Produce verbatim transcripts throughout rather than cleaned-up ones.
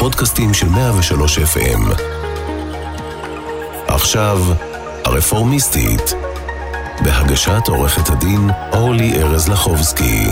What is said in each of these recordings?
הפודקאסטים של מאה ושלוש אף אם. עכשיו, הרפורמיסטית, בהגשת עורכת הדין אורלי ארז לחובסקי.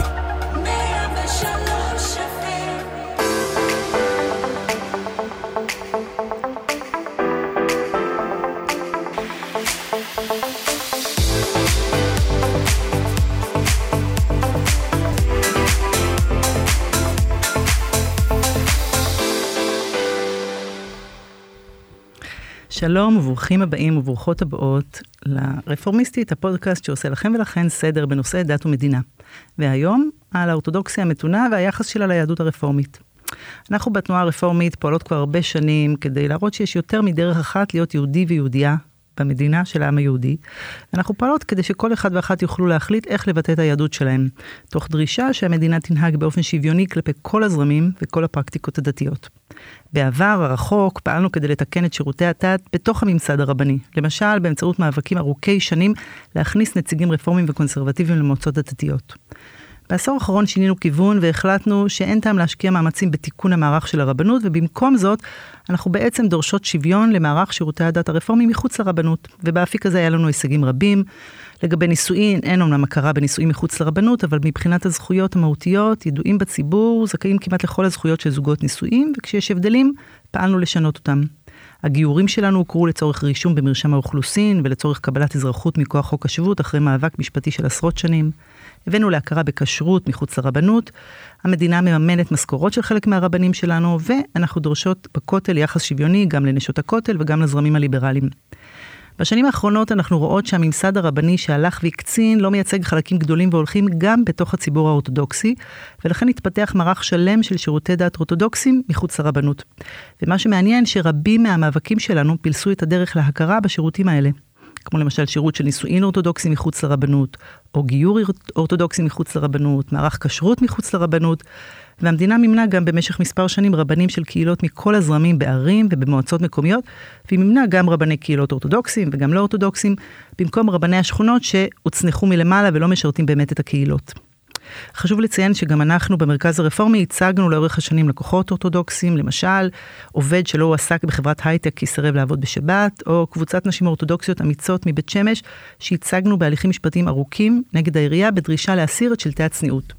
שלום וברוכים הבאים וברוכות הבאות לרפורמיסטית, הפודקאסט שעושה לכם ולכן סדר בנושאי דת ומדינה. והיום על האורתודוקסיה המתונה והיחס שלה ליהדות הרפורמית. אנחנו בתנועה הרפורמית פועלות כבר הרבה שנים כדי להראות שיש יותר מדרך אחת להיות יהודי ויהודייה במדינה של העם היהודי. אנחנו פועלות כדי שכל אחד ואחת יוכלו להחליט איך לבטא את היהדות שלהם, תוך דרישה שהמדינה תנהג באופן שוויוני כלפי כל הזרמים וכל הפרקטיקות הדתיות. בעבר הרחוק פעלנו כדי לתקן את שירותי הדת בתוך הממסד הרבני, למשל באמצעות מאבקים ארוכי שנים להכניס נציגים רפורמים וקונסרבטיביים למועצות הדתיות. בעשור האחרון שינינו כיוון והחלטנו שאין טעם להשקיע מאמצים בתיקון המערך של הרבנות, ובמקום זאת אנחנו בעצם דורשות שוויון למערך שירותי הדת הרפורמי מחוץ לרבנות, ובאפיק הזה היה לנו הישגים רבים. לגבי נישואין, אין אומנם הכרה בנישואין מחוץ לרבנות, אבל מבחינת הזכויות המהותיות, ידועים בציבור, זכאים כמעט לכל הזכויות של זוגות נישואין, וכשיש הבדלים, פעלנו לשנות אותם. הגיורים שלנו הוכרו לצורך רישום במרשם האוכלוסין, ולצורך קבלת אזרחות מכוח חוק השבות, אחרי מאבק משפטי של עשרות שנים. הבאנו להכרה בכשרות מחוץ לרבנות, המדינה מממנת משכורות של חלק מהרבנים שלנו, ואנחנו דורשות בכותל יחס שוויוני גם לנשות הכותל וגם לזרמים הליברליים. בשנים האחרונות אנחנו רואות שהממסד הרבני שהלך והקצין לא מייצג חלקים גדולים והולכים גם בתוך הציבור האורתודוקסי, ולכן התפתח מערך שלם של שירותי דת אורתודוקסים מחוץ לרבנות. ומה שמעניין שרבים מהמאבקים שלנו פילסו את הדרך להכרה בשירותים האלה. כמו למשל שירות של נישואין אורתודוקסי מחוץ לרבנות, או גיור אורתודוקסי מחוץ לרבנות, מערך כשרות מחוץ לרבנות, והמדינה מימנה גם במשך מספר שנים רבנים של קהילות מכל הזרמים בערים ובמועצות מקומיות, והיא מימנה גם רבני קהילות אורתודוקסים וגם לא אורתודוקסים, במקום רבני השכונות שהוצנחו מלמעלה ולא משרתים באמת את הקהילות. חשוב לציין שגם אנחנו במרכז הרפורמי הצגנו לאורך השנים לקוחות אורתודוקסים, למשל עובד שלא הועסק בחברת הייטק כי סירב לעבוד בשבת, או קבוצת נשים אורתודוקסיות אמיצות מבית שמש שהצגנו בהליכים משפטיים ארוכים נגד העירייה בדרישה להסיר את שלטי הצניעות.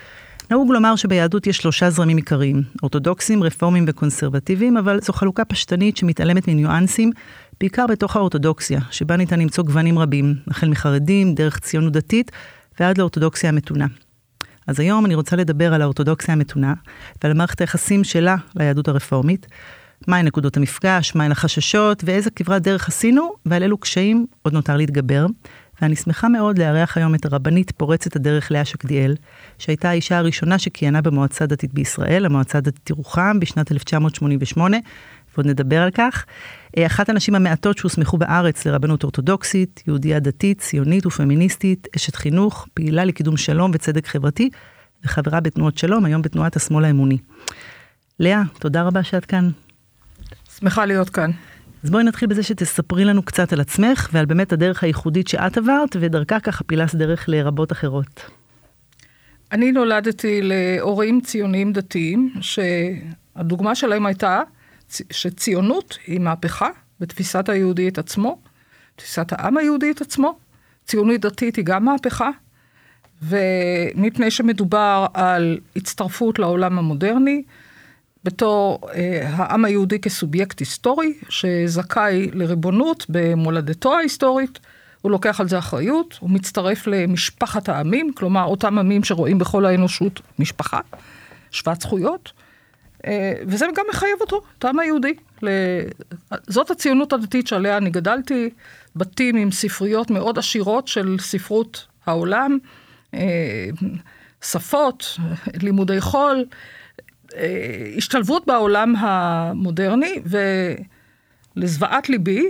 נהוג לומר שביהדות יש שלושה זרמים עיקריים, אורתודוקסים, רפורמים וקונסרבטיביים, אבל זו חלוקה פשטנית שמתעלמת מניואנסים, בעיקר בתוך האורתודוקסיה, שבה ניתן למצוא גוונים רבים, החל מחרדים, דרך ציונות דתית ועד לאורתודוקסיה המתונה. אז היום אני רוצה לדבר על האורתודוקסיה המתונה, ועל מערכת היחסים שלה ליהדות הרפורמית, מהי נקודות המפגש, מהי החששות, ואיזה כברת דרך עשינו, ועל אילו קשיים עוד נותר להתגבר. ואני שמחה מאוד לארח היום את הרבנית פורצת הדרך לאה שקדיאל, שהייתה האישה הראשונה שכיהנה במועצה דתית בישראל, המועצה דתית ירוחם, בשנת אלף תשע מאות שמונים ושמונה, ועוד נדבר על כך. אחת הנשים המעטות שהוסמכו בארץ לרבנות אורתודוקסית, יהודיה דתית, ציונית ופמיניסטית, אשת חינוך, פעילה לקידום שלום וצדק חברתי, וחברה בתנועות שלום, היום בתנועת השמאל האמוני. לאה, תודה רבה שאת כאן. שמחה להיות כאן. אז בואי נתחיל בזה שתספרי לנו קצת על עצמך, ועל באמת הדרך הייחודית שאת עברת, ודרכה ככה פילס דרך לרבות אחרות. אני נולדתי להורים ציוניים דתיים, שהדוגמה שלהם הייתה שציונות היא מהפכה בתפיסת היהודי את עצמו, תפיסת העם היהודי את עצמו, ציונות דתית היא גם מהפכה, ומפני שמדובר על הצטרפות לעולם המודרני, בתור אה, העם היהודי כסובייקט היסטורי, שזכאי לריבונות במולדתו ההיסטורית, הוא לוקח על זה אחריות, הוא מצטרף למשפחת העמים, כלומר אותם עמים שרואים בכל האנושות משפחה, שוות זכויות, אה, וזה גם מחייב אותו, את העם היהודי. זאת הציונות הדתית שעליה אני גדלתי, בתים עם ספריות מאוד עשירות של ספרות העולם, אה, שפות, לימודי חול, השתלבות בעולם המודרני, ולזוועת ליבי,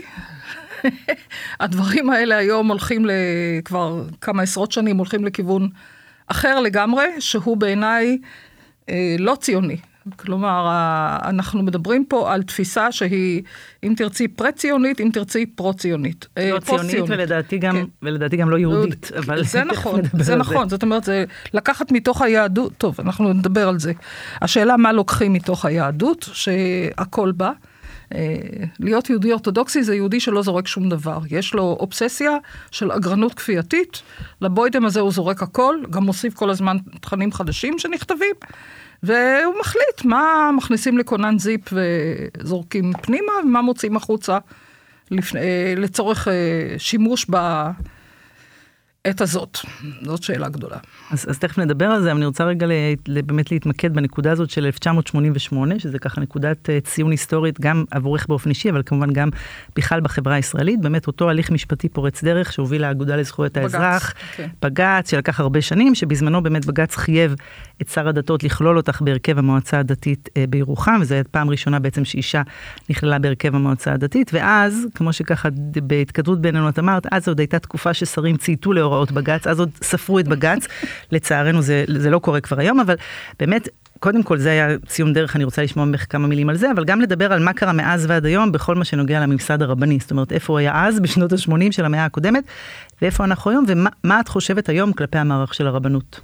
הדברים האלה היום הולכים כבר כמה עשרות שנים, הולכים לכיוון אחר לגמרי, שהוא בעיניי לא ציוני, כלומר, אנחנו מדברים פה על תפיסה שהיא, אם תרצי פרה-ציונית, אם תרצי פרו-ציונית. לא ציונית ולדעתי גם, כן. ולדעתי גם לא יהודית. אבל זה נכון, זה נכון. זאת אומרת, זה לקחת מתוך היהדות, טוב, אנחנו נדבר על זה. השאלה מה לוקחים מתוך היהדות, שהכל בא. להיות יהודי אורתודוקסי זה יהודי שלא זורק שום דבר. יש לו אובססיה של אגרנות כפייתית, לבוידם הזה הוא זורק הכל, גם מוסיף כל הזמן תכנים חדשים שנכתבים, והוא מחליט מה מכניסים לקונן זיפ וזורקים פנימה, ומה מוצאים החוצה לפני, לצורך שימוש בעת הזאת. זאת שאלה גדולה. אז, אז תכף נדבר על זה, אבל אני רוצה רגע באמת להתמקד בנקודה הזאת של אלף תשע מאות שמונים ושמונה, שזה ככה נקודת ציון היסטורית, גם עבורך באופן אישי, אבל כמובן גם בכלל בחברה הישראלית, באמת אותו הליך משפטי פורץ דרך, שהוביל לאגודה לזכויות בגץ, האזרח, okay. בגץ, שלקח הרבה שנים, שבזמנו באמת בגץ חייב את שר הדתות לכלול אותך בהרכב המועצה הדתית בירוחם, וזו הייתה פעם ראשונה בעצם שאישה נכללה בהרכב המועצה הדתית, ואז, כמו שככה בהתכתבות בינינו את אמרת, אז עוד הייתה תקופה ששרים צייתו להוראות בגץ, אז עוד ספרו את בגץ, לצערנו זה, זה לא קורה כבר היום, אבל באמת, קודם כל זה היה ציון דרך, אני רוצה לשמוע ממך כמה מילים על זה, אבל גם לדבר על מה קרה מאז ועד היום, בכל מה שנוגע לממסד הרבני, זאת אומרת, איפה הוא היה אז, בשנות ה-שמונים של המאה הקודמת, ואיפה אנחנו היום, ומה את חושבת היום כלפי המערך של הרבנות?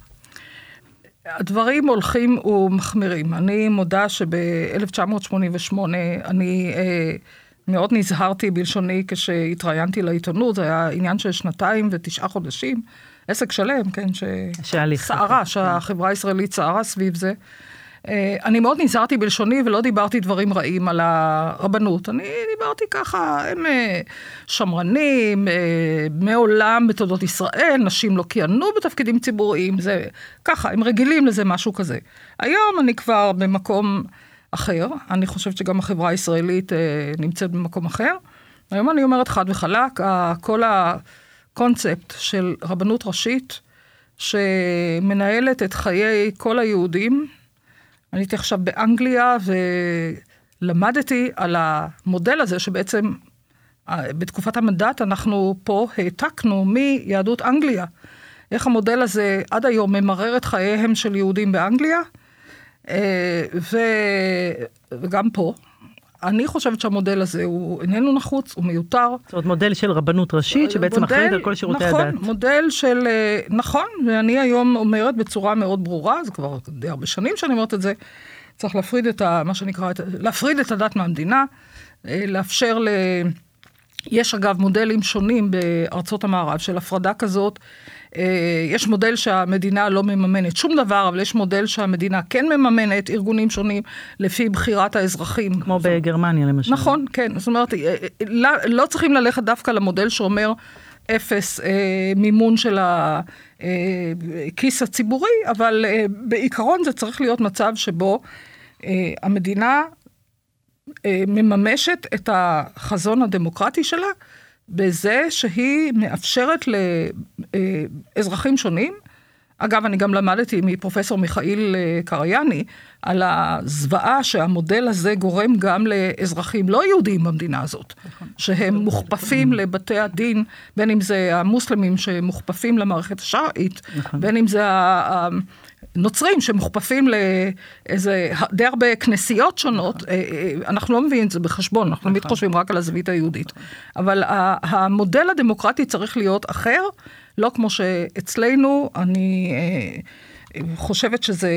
הדברים הולכים ומחמירים. אני מודה שב-אלף תשע מאות שמונים ושמונה, אני אה, מאוד נזהרתי בלשוני כשהתראיינתי לעיתונות, זה היה עניין של שנתיים ותשעה חודשים, עסק שלם, כן, שסערה, שהחברה הישראלית סערה סביב זה. אני מאוד נזהרתי בלשוני ולא דיברתי דברים רעים על הרבנות. אני דיברתי ככה, הם שמרנים, מעולם בתולדות ישראל, נשים לא כיהנו בתפקידים ציבוריים, זה ככה, הם רגילים לזה משהו כזה. היום אני כבר במקום אחר, אני חושבת שגם החברה הישראלית נמצאת במקום אחר. היום אני אומרת חד וחלק, כל ה... קונספט של רבנות ראשית, שמנהלת את חיי כל היהודים. אני הייתי עכשיו באנגליה, ולמדתי על המודל הזה, שבעצם בתקופת המנדט אנחנו פה העתקנו מיהדות אנגליה. איך המודל הזה עד היום ממרר את חייהם של יהודים באנגליה, וגם פה. אני חושבת שהמודל הזה הוא איננו נחוץ, הוא מיותר. זאת אומרת, מודל של רבנות ראשית, שבעצם אחראית על כל שירותי נכון, הדת. נכון, מודל של, נכון, ואני היום אומרת בצורה מאוד ברורה, זה כבר די הרבה שנים שאני אומרת את זה, צריך להפריד את ה, מה שנקרא, להפריד את הדת מהמדינה, לאפשר ל... יש אגב מודלים שונים בארצות המערב של הפרדה כזאת, יש מודל שהמדינה לא מממנת שום דבר, אבל יש מודל שהמדינה כן מממנת ארגונים שונים לפי בחירת האזרחים. כמו בגרמניה למשל. נכון, כן. זאת אומרת, לא, לא צריכים ללכת דווקא למודל שאומר אפס אה, מימון של הכיס הציבורי, אבל אה, בעיקרון זה צריך להיות מצב שבו אה, המדינה אה, מממשת את החזון הדמוקרטי שלה, בזה שהיא מאפשרת לאזרחים שונים. אגב, אני גם למדתי מפרופסור מיכאיל קרייני, על הזוועה שהמודל הזה גורם גם לאזרחים לא יהודיים במדינה הזאת, שהם מוכפפים לבתי הדין, בין אם זה המוסלמים שמוכפפים למערכת השרעית, בין אם זה הנוצרים שמוכפפים לאיזה די הרבה כנסיות שונות, אנחנו לא מביאים את זה בחשבון, אנחנו תמיד חושבים רק על הזווית היהודית. אבל המודל הדמוקרטי צריך להיות אחר, לא כמו שאצלנו, אני חושבת שזה,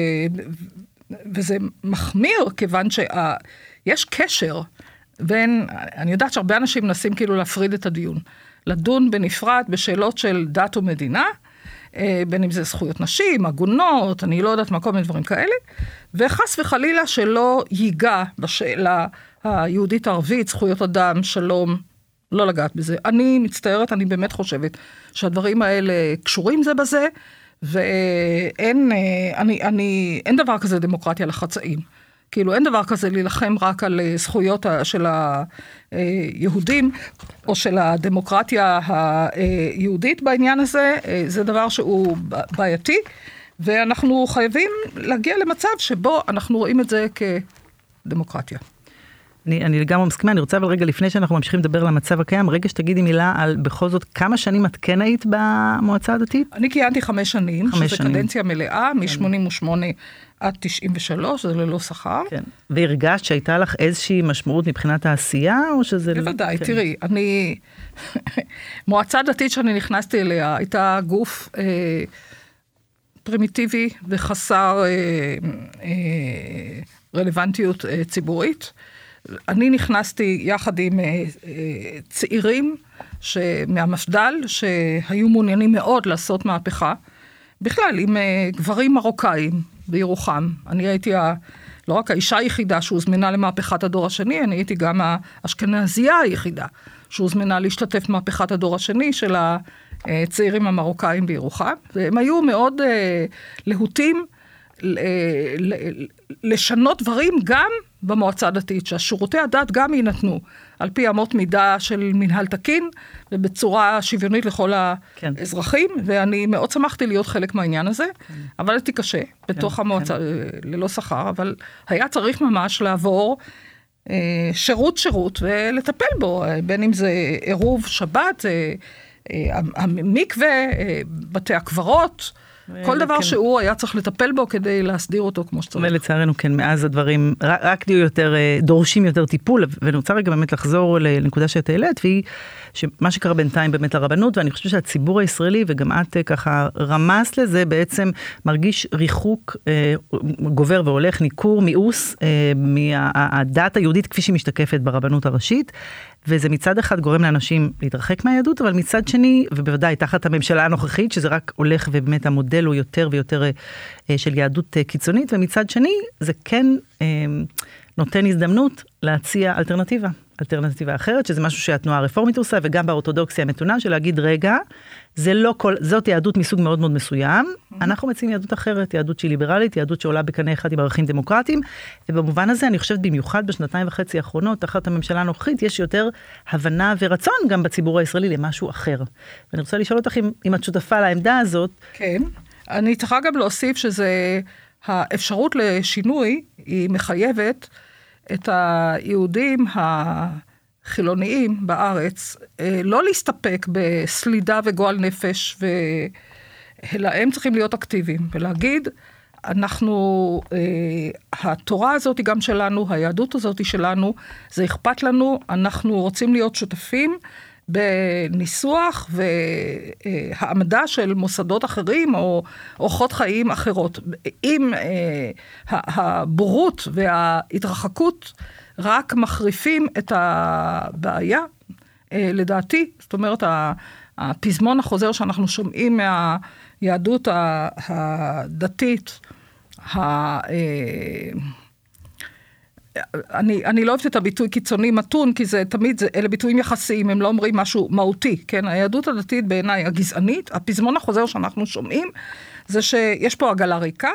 וזה מחמיר, כיוון שיש קשר בין, אני יודעת שהרבה אנשים מנסים כאילו להפריד את הדיון, לדון בנפרד בשאלות של דת ומדינה, בין אם זה זכויות נשים, עגונות, אני לא יודעת מה, כל מיני דברים כאלה, וחס וחלילה שלא ייגע בשאלה היהודית ערבית, זכויות אדם, שלום, לא לגעת בזה. אני מצטערת, אני באמת חושבת שהדברים האלה קשורים זה בזה, ואין אני, אני, אין דבר כזה דמוקרטיה לחצאים. כאילו אין דבר כזה להילחם רק על זכויות של היהודים, או של הדמוקרטיה היהודית בעניין הזה, זה דבר שהוא בעייתי, ואנחנו חייבים להגיע למצב שבו אנחנו רואים את זה כדמוקרטיה. אני, אני לגמרי מסכימה, אני רוצה אבל רגע לפני שאנחנו ממשיכים לדבר על המצב הקיים, רגע שתגידי מילה על בכל זאת כמה שנים את כן היית במועצה הדתית? אני כיהנתי חמש שנים, חמש שזה שנים. קדנציה מלאה, מ-שמונים ושמונה עד תשעים ושלוש, זה ללא שכר. כן. והרגשת שהייתה לך איזושהי משמעות מבחינת העשייה, או שזה... בוודאי, כן. תראי, אני... מועצה דתית שאני נכנסתי אליה, הייתה גוף אה, פרימיטיבי וחסר אה, אה, רלוונטיות אה, ציבורית. אני נכנסתי יחד עם אה, אה, צעירים מהמפד"ל, שהיו מעוניינים מאוד לעשות מהפכה, בכלל עם אה, גברים מרוקאים בירוחם. אני הייתי ה... לא רק האישה היחידה שהוזמנה למהפכת הדור השני, אני הייתי גם האשכנזייה היחידה שהוזמנה להשתתף במהפכת הדור השני של הצעירים המרוקאים בירוחם, והם היו מאוד להוטים לשנות דברים גם במועצה הדתית, שהשירותי הדת גם יינתנו על פי אמות מידה של מנהל תקין, ובצורה שוויונית לכל כן. האזרחים, ואני מאוד שמחתי להיות חלק מהעניין הזה, כן. עבדתי קשה בתוך כן, המועצה, כן. ללא שכר, אבל היה צריך ממש לעבור אה, שירות שירות ולטפל בו, בין אם זה עירוב שבת, אה, אה, המקווה, אה, בתי הקברות, כל דבר כן. שהוא היה צריך לטפל בו כדי להסדיר אותו כמו שצריך. ולצערנו כן, מאז הדברים רק, רק דיו יותר, דורשים יותר טיפול, ואני רוצה רגע באמת לחזור לנקודה שאת העלית, והיא שמה שקרה בינתיים באמת לרבנות, ואני חושבת שהציבור הישראלי, וגם את ככה רמז לזה, בעצם מרגיש ריחוק אה, גובר והולך, ניכור, מיאוס, אה, מהדת היהודית כפי שהיא משתקפת ברבנות הראשית, וזה מצד אחד גורם לאנשים להתרחק מהיהדות, אבל מצד שני, ובוודאי תחת הממשלה הנוכחית, שזה רק הולך ובאמת המודל הוא יותר ויותר אה, של יהדות אה, קיצונית, ומצד שני זה כן אה, נותן הזדמנות להציע אלטרנטיבה. אלטרנטיבה אחרת, שזה משהו שהתנועה הרפורמית עושה, וגם באורתודוקסיה המתונה, של להגיד, רגע, זה לא כל, זאת יהדות מסוג מאוד מאוד מסוים, אנחנו מציעים יהדות אחרת, יהדות שהיא ליברלית, יהדות שעולה בקנה אחד עם ערכים דמוקרטיים, ובמובן הזה אני חושבת במיוחד בשנתיים וחצי האחרונות, תחת הממשלה הנוכחית, יש יותר הבנה ורצון גם בציבור הישראלי למשהו אחר. ואני רוצה לשאול אותך אם, אם את שותפה לעמדה הזאת. כן, אני צריכה גם להוסיף שזה, האפשרות לשינוי היא מחייבת, את היהודים החילוניים בארץ, לא להסתפק בסלידה וגועל נפש, אלא הם צריכים להיות אקטיביים, ולהגיד, אנחנו, התורה הזאת היא גם שלנו, היהדות הזאת היא שלנו, זה אכפת לנו, אנחנו רוצים להיות שותפים, בניסוח והעמדה של מוסדות אחרים או אורחות חיים אחרות. אם אה, הבורות וההתרחקות רק מחריפים את הבעיה, אה, לדעתי, זאת אומרת, הפזמון החוזר שאנחנו שומעים מהיהדות הדתית, ה... אה, אני, אני לא אוהבת את הביטוי קיצוני מתון, כי זה תמיד, זה, אלה ביטויים יחסיים, הם לא אומרים משהו מהותי, כן? היהדות הדתית בעיניי הגזענית, הפזמון החוזר שאנחנו שומעים, זה שיש פה עגלה ריקה,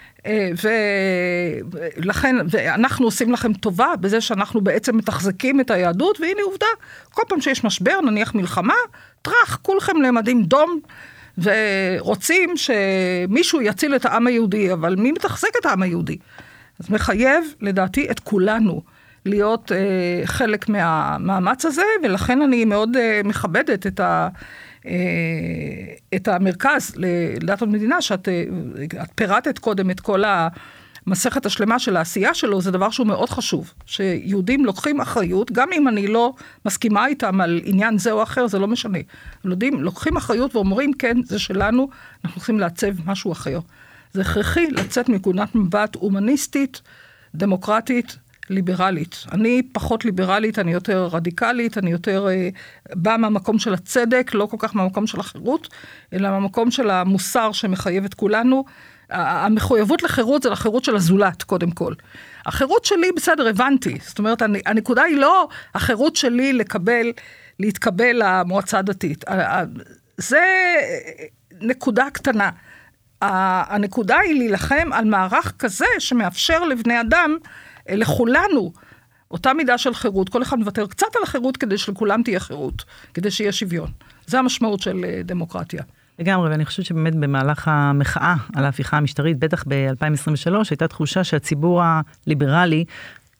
ולכן, ואנחנו עושים לכם טובה, בזה שאנחנו בעצם מתחזקים את היהדות, והנה עובדה, כל פעם שיש משבר, נניח מלחמה, טרח, כולכם למדים דום, ורוצים שמישהו יציל את העם היהודי, אבל מי מתחזק את העם היהודי? אז מחייב, לדעתי, את כולנו להיות אה, חלק מהמאמץ הזה, ולכן אני מאוד אה, מכבדת את, ה, אה, את המרכז לדת ומדינה, שאת אה, את פירטת קודם את כל המסכת השלמה של העשייה שלו, זה דבר שהוא מאוד חשוב, שיהודים לוקחים אחריות, גם אם אני לא מסכימה איתם על עניין זה או אחר, זה לא משנה. יהודים לוקחים אחריות ואומרים, כן, זה שלנו, אנחנו צריכים לעצב משהו אחר. זה הכרחי לצאת מנקודת מבט הומניסטית, דמוקרטית, ליברלית. אני פחות ליברלית, אני יותר רדיקלית, אני יותר אה, באה מהמקום של הצדק, לא כל כך מהמקום של החירות, אלא מהמקום של המוסר שמחייב את כולנו. המחויבות לחירות זה לחירות של הזולת, קודם כל. החירות שלי בסדר, הבנתי. זאת אומרת, הנקודה היא לא החירות שלי לקבל, להתקבל למועצה הדתית. זה נקודה קטנה. הנקודה היא להילחם על מערך כזה שמאפשר לבני אדם, לכולנו, אותה מידה של חירות, כל אחד מוותר קצת על החירות כדי שלכולם תהיה חירות, כדי שיהיה שוויון. זה המשמעות של דמוקרטיה. לגמרי, ואני חושבת שבאמת במהלך המחאה על ההפיכה המשטרית, בטח ב-אלפיים עשרים ושלוש, הייתה תחושה שהציבור הליברלי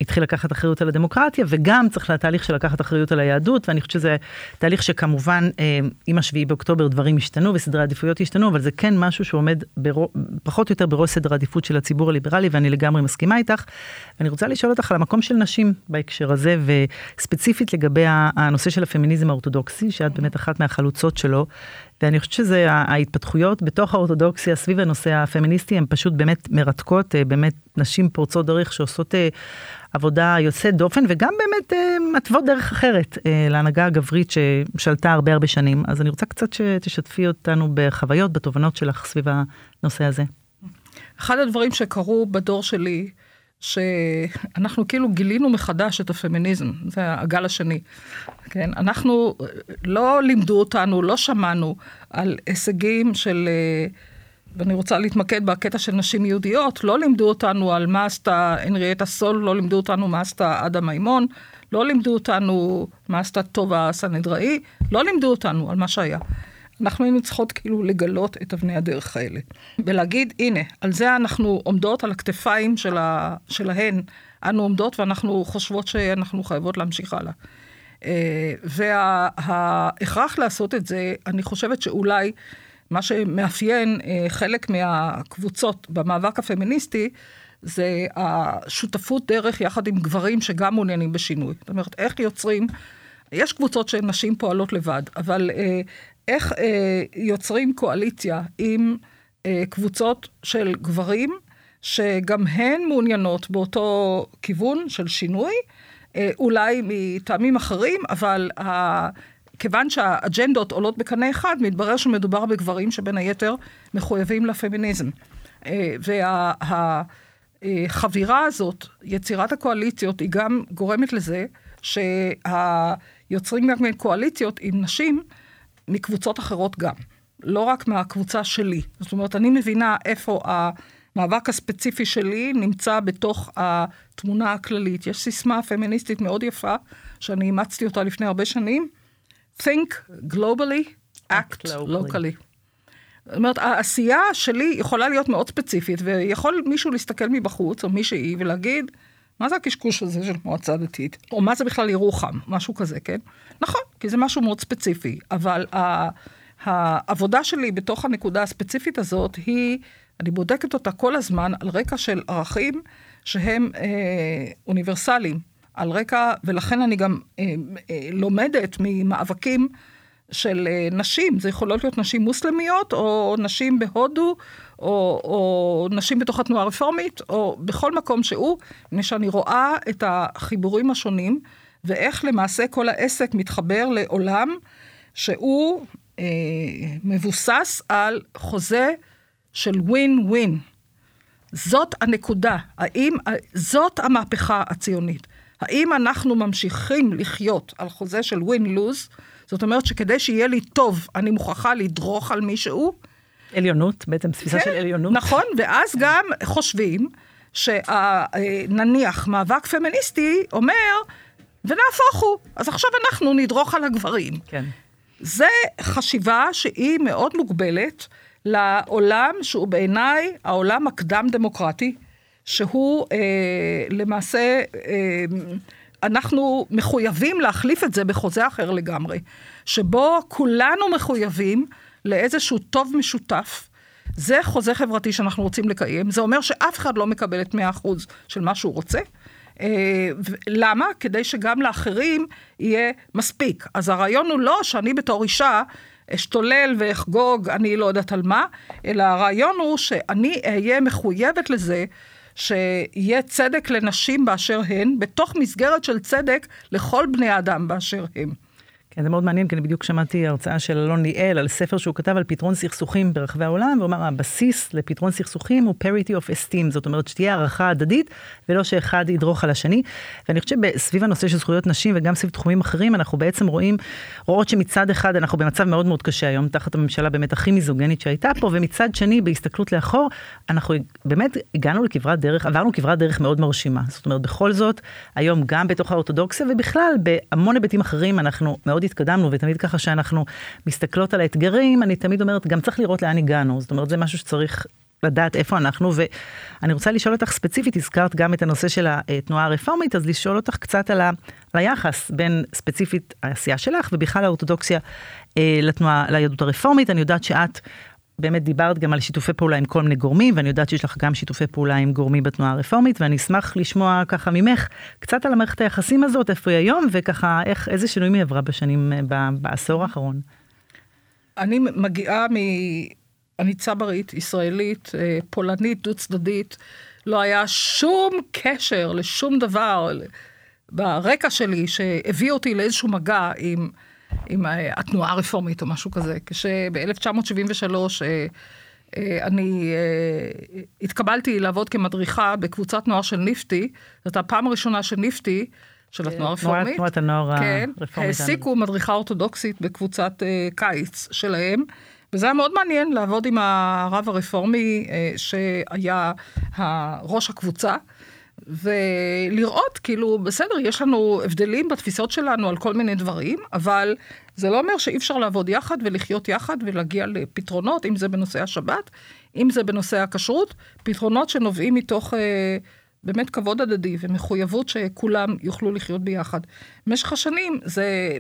התחיל לקחת אחריות על הדמוקרטיה, וגם צריך לתהליך של לקחת אחריות על היהדות, ואני חושבת שזה תהליך שכמובן, עם השביעי באוקטובר דברים השתנו, וסדרי העדיפויות השתנו, אבל זה כן משהו שעומד ברוב, פחות או יותר בראש סדר העדיפות של הציבור הליברלי, ואני לגמרי מסכימה איתך. ואני רוצה לשאול אותך על המקום של נשים בהקשר הזה, וספציפית לגבי הנושא של הפמיניזם האורתודוקסי, שאת באמת אחת מהחלוצות שלו, ואני חושבת שזה ההתפתחויות בתוך האורתודוקסיה סביב הנושא הפמיניסטי, הן פשוט באמת מרתקות, באמת נשים פורצות דרך שעושות עבודה יוצאת דופן, וגם באמת מתוות דרך אחרת להנהגה הגברית ששלטה הרבה הרבה שנים. אז אני רוצה קצת שתשתפי אותנו בחוויות, בתובנות שלך סביב הנושא הזה. אחד הדברים שקרו בדור שלי, שאנחנו כאילו גילינו מחדש את הפמיניזם, זה הגל השני. כן? אנחנו לא לימדו אותנו, לא שמענו על הישגים של, ואני רוצה להתמקד בקטע של נשים יהודיות, לא לימדו אותנו על מה עשתה הנריאטה סול, לא לימדו אותנו מה עשתה עדה מימון, לא לימדו אותנו מה עשתה טובה סנהדראי, לא לימדו אותנו על מה שהיה. אנחנו היינו צריכות כאילו לגלות את אבני הדרך האלה. ולהגיד, הנה, על זה אנחנו עומדות על הכתפיים שלה, שלהן, אנו עומדות ואנחנו חושבות שאנחנו חייבות להמשיך הלאה. וההכרח לעשות את זה, אני חושבת שאולי מה שמאפיין חלק מהקבוצות במאבק הפמיניסטי, זה השותפות דרך יחד עם גברים שגם מעוניינים בשינוי. זאת אומרת, איך יוצרים, יש קבוצות שנשים פועלות לבד, אבל איך יוצרים קואליציה עם קבוצות של גברים, שגם הן מעוניינות באותו כיוון של שינוי, אולי מטעמים אחרים, אבל כיוון שהאג'נדות עולות בקנה אחד, מתברר שמדובר בגברים שבין היתר מחויבים לפמיניזם. והחבירה הזאת, יצירת הקואליציות, היא גם גורמת לזה שהיוצרים גם קואליציות עם נשים מקבוצות אחרות גם. לא רק מהקבוצה שלי. זאת אומרת, אני מבינה איפה המאבק הספציפי שלי נמצא בתוך התמונה הכללית. יש סיסמה פמיניסטית מאוד יפה, שאני אימצתי אותה לפני הרבה שנים. Think globally, act locally. זאת אומרת, העשייה שלי יכולה להיות מאוד ספציפית, ויכול מישהו להסתכל מבחוץ, או מישהי, ולהגיד, מה זה הקשקוש הזה של מועצה דתית? או מה זה בכלל ירוחם? משהו כזה, כן? נכון, כי זה משהו מאוד ספציפי, אבל העבודה שלי בתוך הנקודה הספציפית הזאת היא, אני בודקת אותה כל הזמן על רקע של ערכים שהם אה, אוניברסליים, על רקע, ולכן אני גם אה, אה, לומדת ממאבקים של אה, נשים, זה יכולות להיות נשים מוסלמיות, או נשים בהודו, או, או נשים בתוך התנועה הרפורמית, או בכל מקום שהוא, מפני שאני רואה את החיבורים השונים, ואיך למעשה כל העסק מתחבר לעולם, שהוא אה, מבוסס על חוזה של ווין ווין. זאת הנקודה. האם, זאת המהפכה הציונית. האם אנחנו ממשיכים לחיות על חוזה של ווין-לוז, זאת אומרת שכדי שיהיה לי טוב, אני מוכרחה לדרוך על מישהו. עליונות, בעצם תפיסה כן, של עליונות. נכון, ואז גם חושבים שנניח מאבק פמיניסטי אומר, ונהפוך הוא, אז עכשיו אנחנו נדרוך על הגברים. כן. זה חשיבה שהיא מאוד מוגבלת לעולם שהוא בעיניי העולם הקדם דמוקרטי, שהוא אה, למעשה, אה, אנחנו מחויבים להחליף את זה בחוזה אחר לגמרי, שבו כולנו מחויבים לאיזשהו טוב משותף. זה חוזה חברתי שאנחנו רוצים לקיים, זה אומר שאף אחד לא מקבל את מאה אחוז של מה שהוא רוצה. אה, למה? כדי שגם לאחרים יהיה מספיק. אז הרעיון הוא לא שאני בתור אישה אשתולל ואחגוג, אני לא יודעת על מה, אלא הרעיון הוא שאני אהיה מחויבת לזה, שיהיה צדק לנשים באשר הן, בתוך מסגרת של צדק לכל בני האדם באשר הם. כן, זה מאוד מעניין, כי אני בדיוק שמעתי הרצאה של אלון ליאל על ספר שהוא כתב על פתרון סכסוכים ברחבי העולם, והוא אמר, הבסיס לפתרון סכסוכים הוא parity of esteem, זאת אומרת שתהיה הערכה הדדית, ולא שאחד ידרוך על השני. ואני חושבת שבסביב הנושא של זכויות נשים, וגם סביב תחומים אחרים, אנחנו בעצם רואים, רואות שמצד אחד אנחנו במצב מאוד מאוד קשה היום, תחת הממשלה באמת הכי מיזוגנית שהייתה פה, ומצד שני, בהסתכלות לאחור, אנחנו באמת הגענו לכברת דרך, עברנו כברת דרך מאוד מרשימה. זאת אומרת, בכל זאת, היום גם בתוך האורתודוקסיה, ובכלל, בהמון היבטים אחרים, אנחנו מאוד התקדמנו, ותמיד ככה שאנחנו מסתכלות על האתגרים, אני תמיד אומרת, גם צריך לראות לאן הגענו. זאת אומרת, זה משהו שצריך לדעת איפה אנחנו, ואני רוצה לשאול אותך ספציפית, הזכרת גם את הנושא של התנועה הרפורמית, אז לשאול אותך קצת על, ה, על היחס בין ספציפית העשייה שלך, ובכלל האורתודוקסיה אה, לתנועה, ליהדות הרפורמית. אני יודעת שאת באמת דיברת גם על שיתופי פעולה עם כל מיני גורמים, ואני יודעת שיש לך גם שיתופי פעולה עם גורמים בתנועה הרפורמית, ואני אשמח לשמוע ככה ממך, קצת על המערכת היחסים הזאת, איפה היא היום, וככה איך, איזה שינויים היא עברה בשנים, בעשור האחרון. אני מגיעה מ... אני צברית, ישראלית, פולנית, דו צדדית, לא היה שום קשר לשום דבר ברקע שלי שהביא אותי לאיזשהו מגע עם, עם התנועה הרפורמית או משהו כזה. כשב-אלף תשע מאות שבעים ושלוש אני התקבלתי לעבוד כמדריכה בקבוצת נוער של ניפטי, זאת הפעם הראשונה של ניפטי, של התנועה הרפורמית. תנועת הנוער כן, הרפורמית. העסיקו מדריכה אורתודוקסית בקבוצת קיץ שלהם, וזה היה מאוד מעניין לעבוד עם הרב הרפורמי שהיה ראש הקבוצה, ולראות, כאילו, בסדר, יש לנו הבדלים בתפיסות שלנו על כל מיני דברים, אבל זה לא אומר שאי אפשר לעבוד יחד ולחיות יחד ולהגיע לפתרונות, אם זה בנושא השבת, אם זה בנושא הכשרות, פתרונות שנובעים מתוך באמת כבוד הדדי ומחויבות שכולם יוכלו לחיות ביחד. במשך השנים זה...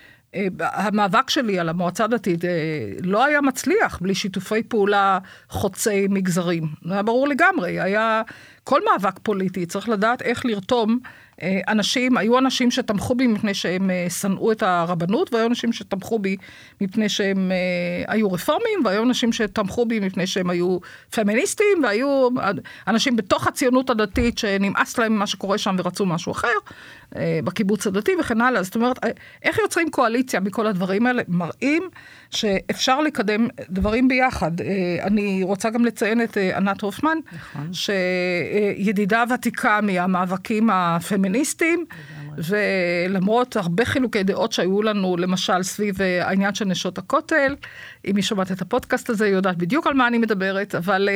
המאבק שלי על המועצה הדתית לא היה מצליח בלי שיתופי פעולה חוצי מגזרים. זה היה ברור לגמרי. היה כל מאבק פוליטי, צריך לדעת איך לרתום אנשים, היו אנשים שתמכו בי מפני שהם שנאו את הרבנות, והיו אנשים שתמכו בי מפני שהם היו רפורמים, והיו אנשים שתמכו בי מפני שהם היו פמיניסטים, והיו אנשים בתוך הציונות הדתית שנמאס להם מה שקורה שם ורצו משהו אחר, בקיבוץ הדתי וכן הלאה. זאת אומרת, איך יוצרים קואליציה מכל הדברים האלה? מראים שאפשר לקדם דברים ביחד. אני רוצה גם לציין את ענת הופמן, נכון. שידידה ותיקה מהמאבקים הפמיניסטיים, ולמרות הרבה חילוקי דעות שהיו לנו, למשל סביב העניין של נשות הכותל, אם היא שומעת את הפודקאסט הזה, היא יודעת בדיוק על מה אני מדברת, אבל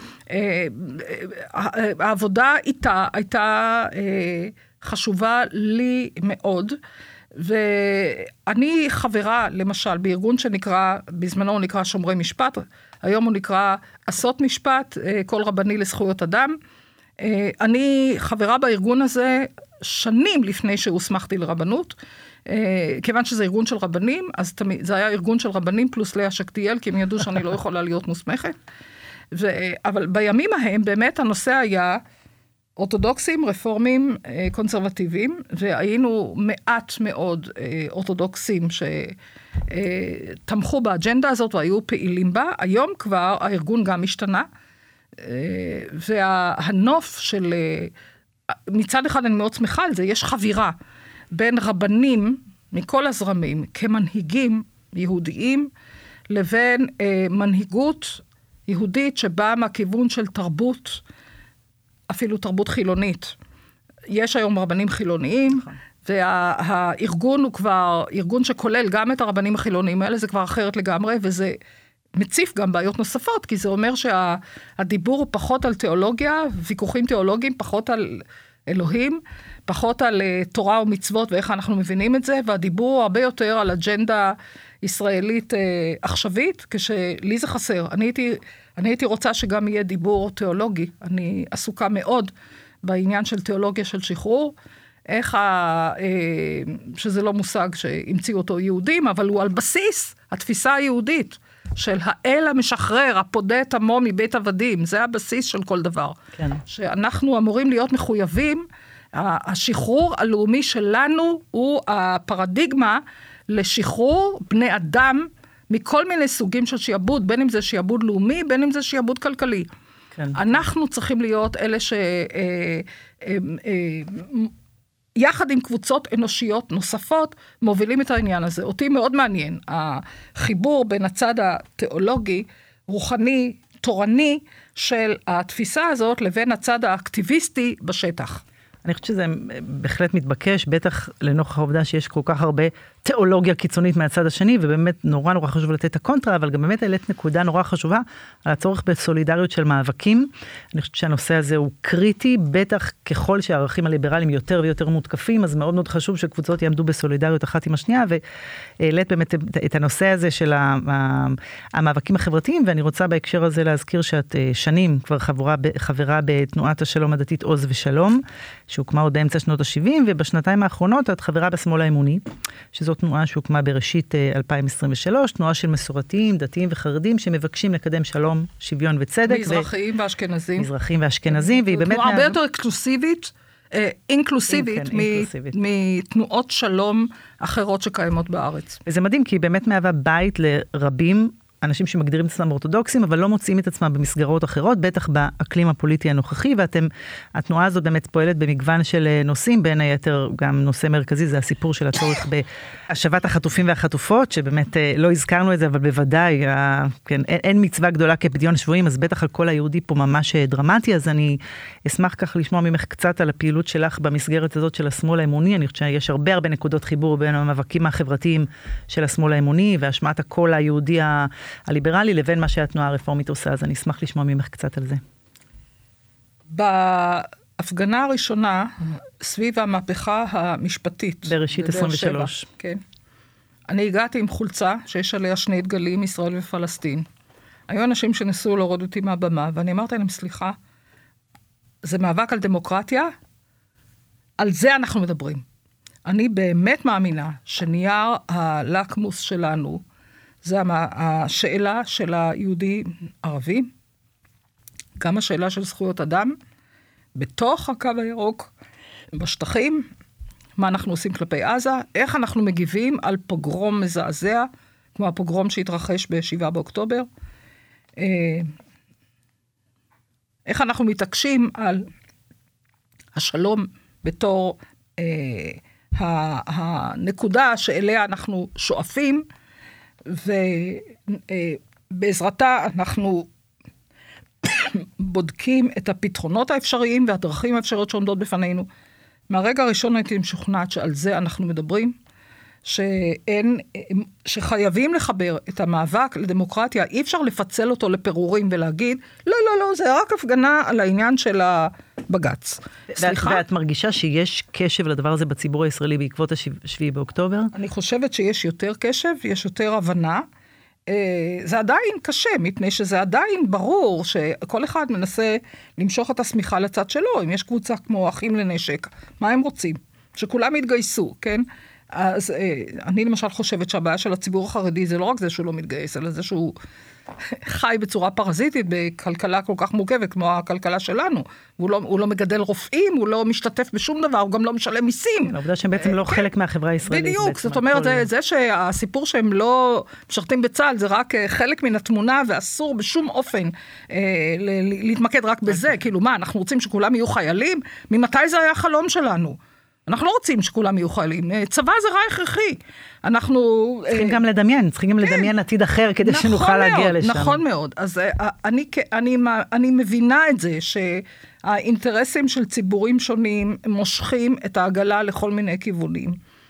העבודה איתה הייתה חשובה לי מאוד, ואני חברה, למשל, בארגון שנקרא, בזמנו הוא נקרא שומרי משפט, היום הוא נקרא עשות משפט, כל רבני לזכויות אדם. אני חברה בארגון הזה שנים לפני שהוסמכתי לרבנות, כיוון שזה ארגון של רבנים, אז תמיד, זה היה ארגון של רבנים פלוס לאה שקטיאל, כי הם ידעו שאני לא יכולה להיות מוסמכת. ו, אבל בימים ההם באמת הנושא היה אורתודוקסים, רפורמים, קונסרבטיביים, והיינו מעט מאוד אורתודוקסים שתמכו באג'נדה הזאת והיו פעילים בה. היום כבר הארגון גם השתנה, והנוף של, מצד אחד אני מאוד שמחה על זה, יש חבירה בין רבנים מכל הזרמים כמנהיגים יהודיים, לבין מנהיגות יהודית שבאה מהכיוון של תרבות, אפילו תרבות חילונית. יש היום רבנים חילוניים, והארגון הוא כבר, ארגון שכולל גם את הרבנים החילוניים האלה, זה כבר אחרת לגמרי, וזה מציף גם בעיות נוספות, כי זה אומר שהדיבור הוא פחות על תיאולוגיה, ויכוחים תיאולוגיים, פחות על אלוהים, פחות על תורה ומצוות ואיך אנחנו מבינים את זה, והדיבור הוא הרבה יותר על אג'נדה ישראלית עכשווית, כשלי זה חסר. אני הייתי, אני הייתי רוצה שגם יהיה דיבור תיאולוגי, אני עסוקה מאוד בעניין של תיאולוגיה של שחרור, איך ה... שזה לא מושג שהמציאו אותו יהודים, אבל הוא על בסיס התפיסה היהודית, של האל המשחרר, הפודה את עמו מבית עבדים, זה הבסיס של כל דבר. כן. שאנחנו אמורים להיות מחויבים, השחרור הלאומי שלנו הוא הפרדיגמה לשחרור בני אדם מכל מיני סוגים של שיעבוד, בין אם זה שיעבוד לאומי, בין אם זה שיעבוד כלכלי. כן. אנחנו צריכים להיות אלה ש... יחד עם קבוצות אנושיות נוספות, מובילים את העניין הזה. אותי מאוד מעניין, החיבור בין הצד התיאולוגי, רוחני, תורני, של התפיסה הזאת, לבין הצד האקטיביסטי בשטח. אני חושבת שזה בהחלט מתבקש, בטח לנוכח העובדה שיש כל כך הרבה תיאולוגיה קיצונית מהצד השני, ובאמת נורא נורא חשוב לתת את הקונטרה, אבל גם באמת העלית נקודה נורא חשובה על הצורך בסולידריות של מאבקים. אני חושבת שהנושא הזה הוא קריטי, בטח ככל שהערכים הליברליים יותר ויותר מותקפים, אז מאוד מאוד חשוב שקבוצות יעמדו בסולידריות אחת עם השנייה, והעלית באמת את הנושא הזה של המאבקים החברתיים, ואני רוצה בהקשר הזה להזכיר שאת שנים כבר חברה, חברה בתנועת השלום הדתית עוז ושלום, שהוקמה עוד באמצע שנות ה-שבעים, ובשנתיים האחרונות את חברה בשמאל האמוני, שזו תנועה שהוקמה בראשית אלפיים עשרים ושלוש, תנועה של מסורתיים, דתיים וחרדים, שמבקשים לקדם שלום, שוויון וצדק. מזרחיים ו... ואשכנזים. מזרחים ואשכנזים, והיא באמת... תנועה הרבה יותר אקסקלוסיבית, אינקלוסיבית, מתנועות שלום אחרות שקיימות בארץ. וזה מדהים, כי היא באמת מהווה בית לרבים, אנשים שמגדירים את עצמם אורתודוקסים, אבל לא מוצאים את עצמם במסגרות אחרות, בטח באקלים הפוליטי הנוכחי, ואתם, התנועה הזאת באמת פועלת במגוון של נושאים, בין היתר גם נושא מרכזי, זה הסיפור של הצורך בהשבת החטופים והחטופות, שבאמת לא הזכרנו את זה, אבל בוודאי, כן, אין, אין מצווה גדולה כפדיון שבויים, אז בטח הקול היהודי פה ממש דרמטי, אז אני אשמח כך לשמוע ממך קצת על הפעילות שלך במסגרת הזאת של השמאל האמוני. אני חושבת שיש הרבה הרבה נקודות חיבור בין המאבקים החברתיים של השמאל האמוני, והשמעת הקול היהודי הליברלי לבין מה שהתנועה הרפורמית עושה, אז אני אשמח לשמוע ממך קצת על זה. בהפגנה הראשונה, סביב המהפכה המשפטית. בראשית עשרים ושלוש. כן. אני הגעתי עם חולצה שיש עליה שני דגלים, ישראל ופלסטין. היו אנשים שנסו להוריד אותי מהבמה, ואני אמרתי להם, סליחה, זה מאבק על דמוקרטיה? על זה אנחנו מדברים. אני באמת מאמינה שנייר הלקמוס שלנו, זה השאלה של היהודי ערבי, גם השאלה של זכויות אדם, בתוך הקו הירוק, בשטחים, מה אנחנו עושים כלפי עזה, איך אנחנו מגיבים על פוגרום מזעזע, כמו הפוגרום שהתרחש בשבעה באוקטובר, איך אנחנו מתעקשים על השלום בתור הנקודה שאליה אנחנו שואפים, ובעזרתה אנחנו בודקים את הפתרונות האפשריים והדרכים האפשריות שעומדות בפנינו. מהרגע הראשון הייתי משוכנעת שעל זה אנחנו מדברים, שאין, שחייבים לחבר את המאבק לדמוקרטיה, אי אפשר לפצל אותו לפירורים ולהגיד, לא, לא, לא, זה רק הפגנה על העניין של הבג"ץ. סליחה? ואת מרגישה שיש קשב לדבר הזה בציבור הישראלי בעקבות השביעי באוקטובר? אני חושבת שיש יותר קשב, יש יותר הבנה. זה עדיין קשה, מפני שזה עדיין ברור שכל אחד מנסה למשוך את השמיכה לצד שלו. אם יש קבוצה כמו אחים לנשק, מה הם רוצים? שכולם יתגייסו, כן? אז אני למשל חושבת שהבעיה של הציבור החרדי זה לא רק זה שהוא לא מתגייס, אלא זה שהוא חי בצורה פרזיטית בכלכלה כל כך מורכבת כמו הכלכלה שלנו. הוא לא, הוא לא מגדל רופאים, הוא לא משתתף בשום דבר, הוא גם לא משלם מיסים. העובדה שהם בעצם לא חלק מהחברה הישראלית. בדיוק, זאת אומרת, זה, זה שהסיפור שהם לא משרתים בצה"ל, זה רק חלק מן התמונה, ואסור בשום אופן להתמקד רק בזה. כאילו מה, אנחנו רוצים שכולם יהיו חיילים? ממתי זה היה חלום שלנו? אנחנו לא רוצים שכולם יהיו חיילים. צבא זה רע הכרחי. אנחנו... צריכים גם לדמיין, צריכים גם לדמיין עתיד אחר, כדי שנוכל להגיע לשם. נכון מאוד. אז אני, אני, אני מבינה את זה, שהאינטרסים של ציבורים שונים מושכים את העגלה לכל מיני כיוונים.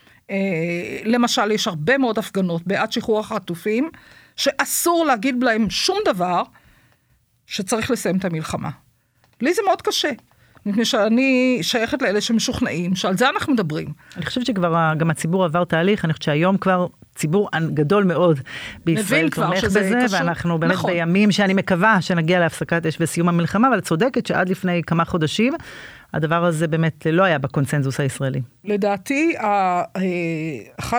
למשל, יש הרבה מאוד הפגנות בעד שחרור החטופים, שאסור להגיד להם שום דבר, שצריך לסיים את המלחמה. לי זה מאוד קשה. מפני שאני שייכת לאלה שמשוכנעים, שעל זה אנחנו מדברים. אני חושבת שכבר גם הציבור עבר תהליך, אני חושבת שהיום כבר ציבור גדול מאוד בישראל תומך בזה, קשור. ואנחנו באמת נכון. בימים שאני מקווה שנגיע להפסקת אש וסיום המלחמה, אבל צודקת שעד לפני כמה חודשים, הדבר הזה באמת לא היה בקונצנזוס הישראלי. לדעתי, אחד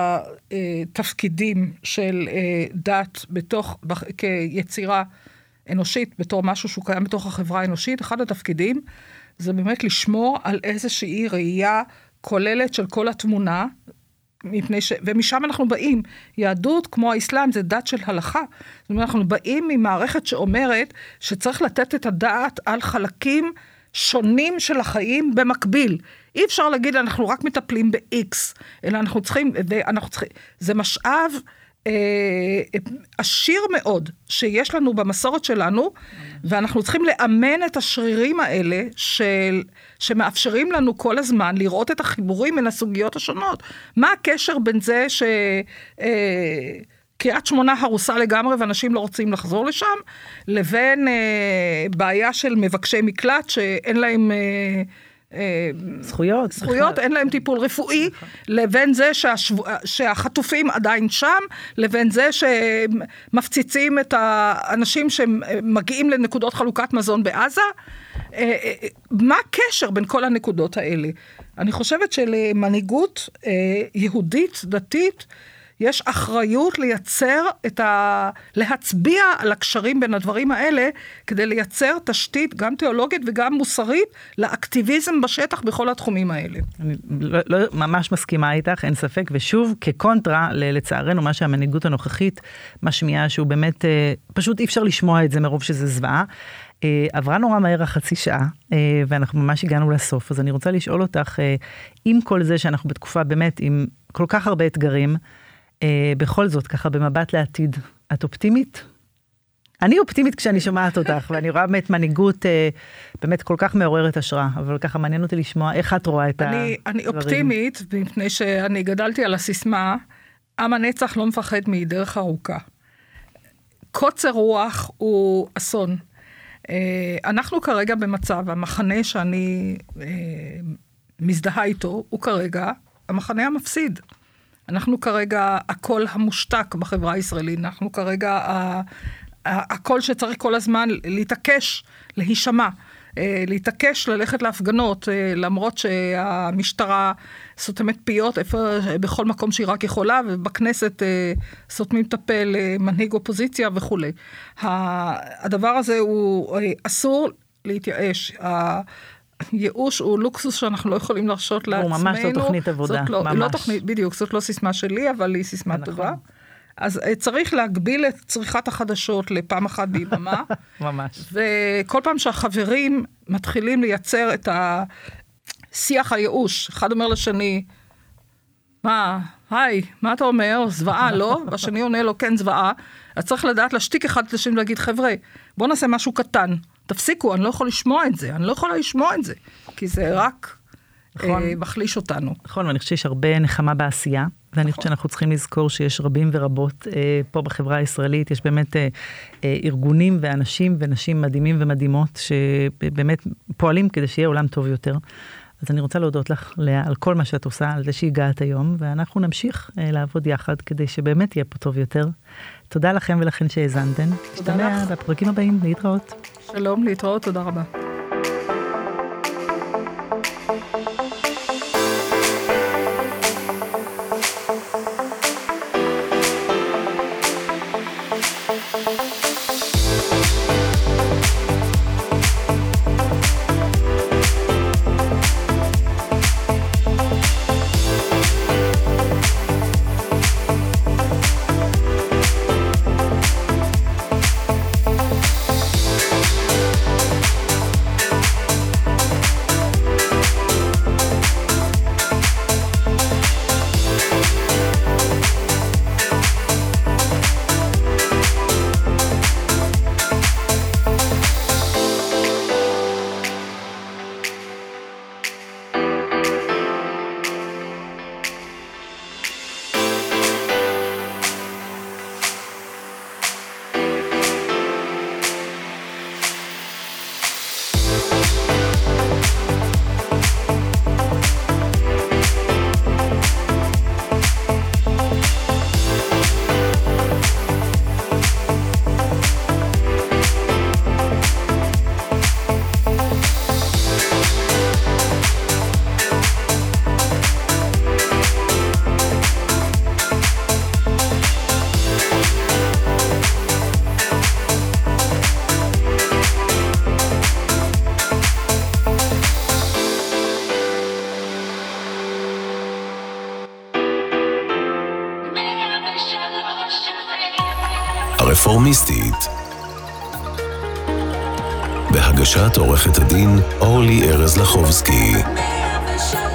התפקידים של דת בתוך, כיצירה, אנושית, בתור משהו שהוא קיים בתוך החברה האנושית, אחד התפקידים זה באמת לשמור על איזושהי ראייה כוללת של כל התמונה, מפני ש... ומשם אנחנו באים. יהדות, כמו האסלאם, זה דת של הלכה. זאת אומרת, אנחנו באים ממערכת שאומרת שצריך לתת את הדעת על חלקים שונים של החיים במקביל. אי אפשר להגיד, אנחנו רק מטפלים ב-X, אלא אנחנו צריכים, אנחנו צריכים, זה משאב עשיר מאוד שיש לנו במסורת שלנו, ואנחנו צריכים לאמן את השרירים האלה של, שמאפשרים לנו כל הזמן לראות את החיבורים מן הסוגיות השונות. מה הקשר בין זה ש... קריית שמונה הרוסה לגמרי ואנשים לא רוצים לחזור לשם, לבין אה, בעיה של מבקשי מקלט שאין להם אה, אה, זכויות, זכויות אין להם טיפול רפואי, לבין זה שהשבוע, שהחטופים עדיין שם, לבין זה שמפציצים את האנשים שמגיעים לנקודות חלוקת מזון בעזה. אה, אה, מה הקשר בין כל הנקודות האלה? אני חושבת שלמנהיגות אה, יהודית, דתית, יש אחריות לייצר את ה... להצביע על הקשרים בין הדברים האלה, כדי לייצר תשתית גם תיאולוגית וגם מוסרית, לאקטיביזם בשטח בכל התחומים האלה. אני לא, לא ממש מסכימה איתך, אין ספק, ושוב, כקונטרה, לצערנו, מה שהמנהיגות הנוכחית משמיעה, שהוא באמת, פשוט אי אפשר לשמוע את זה מרוב שזה זוועה. עברה נורא מהר החצי שעה, ואנחנו ממש הגענו לסוף, אז אני רוצה לשאול אותך, עם כל זה שאנחנו בתקופה באמת, עם כל כך הרבה אתגרים, Uh, בכל זאת, ככה במבט לעתיד, את אופטימית? אני אופטימית כשאני שומעת אותך, ואני רואה באמת מנהיגות uh, באמת כל כך מעוררת השראה, אבל ככה מעניין אותי לשמוע איך את רואה את אני, הדברים. אני אופטימית, מפני שאני גדלתי על הסיסמה, עם הנצח לא מפחד מדרך ארוכה. קוצר רוח הוא אסון. Uh, אנחנו כרגע במצב, המחנה שאני uh, מזדהה איתו, הוא כרגע המחנה המפסיד. אנחנו כרגע הקול המושתק בחברה הישראלית, אנחנו כרגע הקול שצריך כל הזמן להתעקש, להישמע, להתעקש ללכת להפגנות, למרות שהמשטרה סותמת פיות איפה, בכל מקום שהיא רק יכולה, ובכנסת סותמים טפה למנהיג אופוזיציה וכו'. הדבר הזה הוא אסור להתייאש. ייאוש הוא לוקסוס שאנחנו לא יכולים להרשות לעצמנו. הוא ממש לא תוכנית עבודה, לא, ממש. לא תוכנית, בדיוק, זאת לא סיסמה שלי, אבל היא סיסמה נכון. טובה. אז צריך להגביל את צריכת החדשות לפעם אחת ביממה. ממש. וכל פעם שהחברים מתחילים לייצר את השיח הייאוש, אחד אומר לשני, מה, היי, מה אתה אומר? זוועה, לא? והשני עונה לו, כן, זוועה. אז צריך לדעת להשתיק אחד את השני ולהגיד, חבר'ה, בוא נעשה משהו קטן. תפסיקו, אני לא יכול לשמוע את זה, אני לא יכולה לשמוע את זה, כי זה רק נכון. אה, מחליש אותנו. נכון, ואני חושבת שיש הרבה נחמה בעשייה, ואני נכון. חושבת שאנחנו צריכים לזכור שיש רבים ורבות אה, פה בחברה הישראלית, יש באמת אה, אה, ארגונים ואנשים ונשים מדהימים ומדהימות, שבאמת פועלים כדי שיהיה עולם טוב יותר. אז אני רוצה להודות לך על כל מה שאת עושה, על זה שהגעת היום, ואנחנו נמשיך אה, לעבוד יחד, כדי שבאמת יהיה פה טוב יותר. תודה לכם ולכן שהאזנתם. תודה לך. בפרקים הבאים, להתראות. שלום, להתראות, תודה רבה. הרפורמיסטית, בהגשת עורכת הדין אורלי ארז לחובסקי.